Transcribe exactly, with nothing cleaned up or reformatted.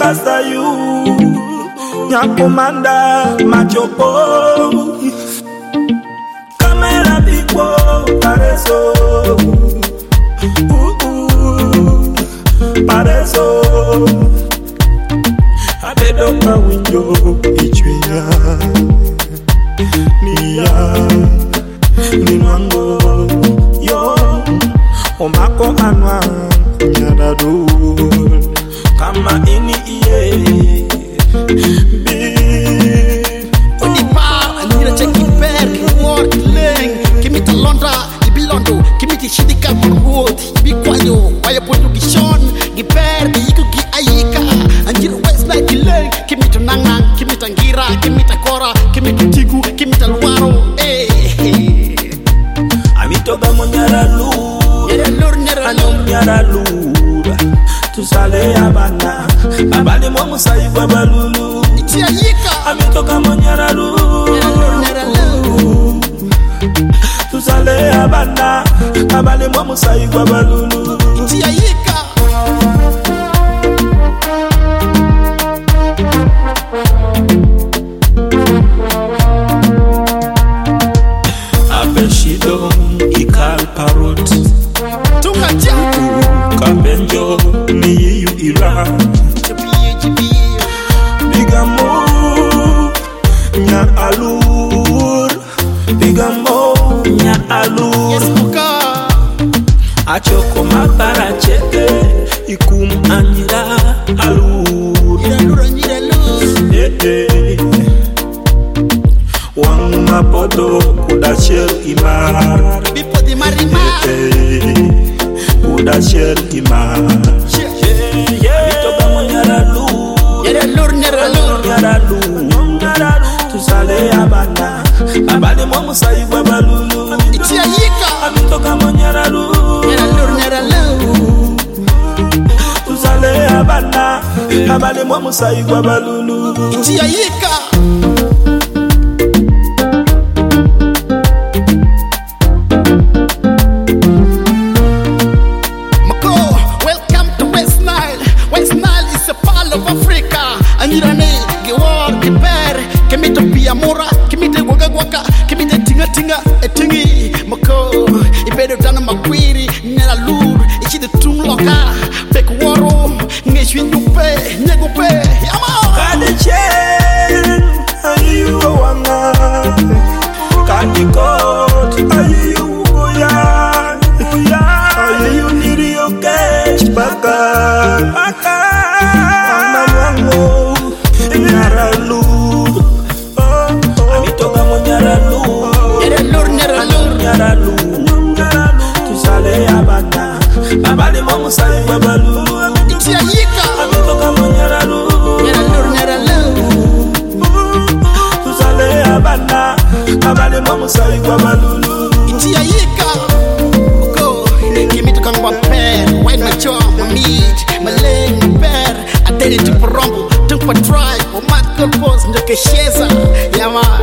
pasta you Nyakomanda machopo Kamera bigwo pareso uh, uh, Pareso Abedo pa window ichwenya Niya Ninwango Yo Omako anwa Nyadadu Kama ini iye Bi Onipa Anira cheki per Kiwar kileng Kimita Londra Ibi Londo Kimiti shidika Marwood Ibi kwayo Waya pondo gishon Giper Iko gi ayika Anjira westlight kileng Kimita nangang Kimita ngira Kimita kora Kimita tigu Kimita luaro Eh Amitoga monyara lu Nyaralur nyaralur Nyaralur Tusale abana Abali mo musayi kwa balulu Iti ayika Amitoga monyara lu Nyaralur nyaralur Tusale abana Abali mo musayi kwa balulu Iti ayika Abeshido ikal parot Tunga jangu Kabenjo ni yu ira Jibiye jibiye Bigamo Nyar alur Bigamo Nyar alur Yes muka Achoko mapara chete Ikum anira alur Nyaralur nyaralur Eh eh Wang mapoto kudashel imar Bipo di marima Kudashel imar Amitoga monyaralu Nyaralur nyaralur Nyaralur Tusale abana Abali mo musayi kwa balulu Iti ayika Amitoga monyaralu Nyaralur nyaralur Tusale abana Abali mo musayi kwa balulu Iti ayika Mako, welcome to West Nile. West Nile is a part of Africa. Anirane, Gewar, Giper, Kemito Piamora, Kimite Waka Waka, Kimite Tinga Tinga, Etingi, Mako, Ibedo Dana Makwiri, Nyaralur, Ichi the Tumloka, Bekwaro, Neshwin Yupe, Nyegope, Yama. Kadichen Ayu wanga Kadikot Ayu goya Ayu nirio kesh baka Amawango Nyaralu Amitoga mo nyaralu Nyaralur, Nyaralur, Nyaralu Tusale abana Abali mo musayi kwa balu Iti ayika. Amitoga mo nyaralu Nyaralur, Nyaralur, Tusale abana Abali mo musayi kwa balulu Iti ayika. Go, Kimito Kangwa Per, White Macho, Mamit, Malay, Per, Ateri Tuporombo, Tumpa Tribe, Omat Corpus, Ndokesheza, Yama.